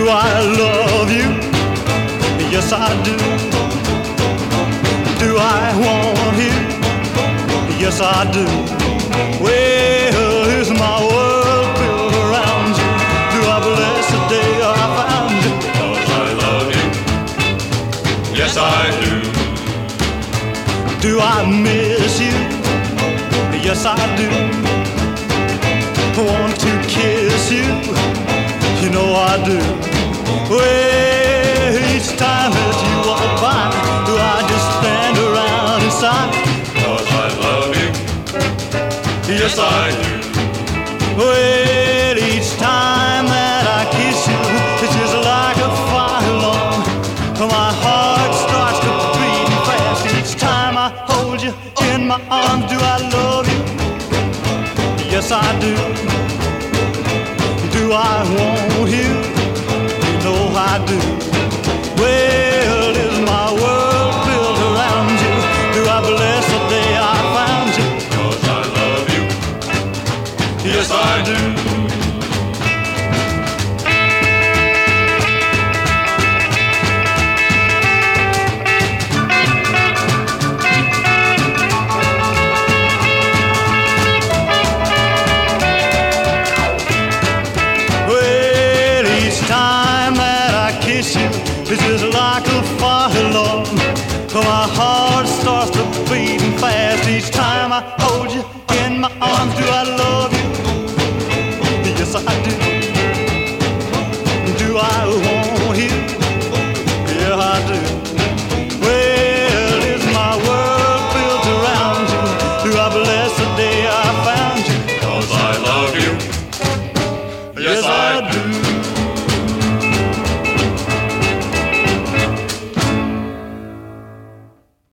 Do I love you? Yes, I do. Do I want you? Yes, I do. Well, is my world built around you? Do I bless the day I found you? 'Cause I love you. Yes, I do. Do I miss you? Yes, I do. Want to kiss you? You know I do. Well, each time that you walk by, do I just stand around and sigh? 'Cause I love you. Yes, I do. Well, each time that I kiss you, it's just like a fire alarm. My heart starts to beat fast each time I hold you in my arms. Do I love you? Yes, I do. Do I want you? You know I do. Well, is my world built around you? Do I bless the day I found you? 'Cause I love you. Yes, I do. It's just like a fire alarm. My heart starts to beating fast each time I hold you in my arms. Do I love you? Yes, I do. Do I want you? Yeah, I do. Well, is my world built around you? Do I bless the day I found you? 'Cause I love you. Yes, I do.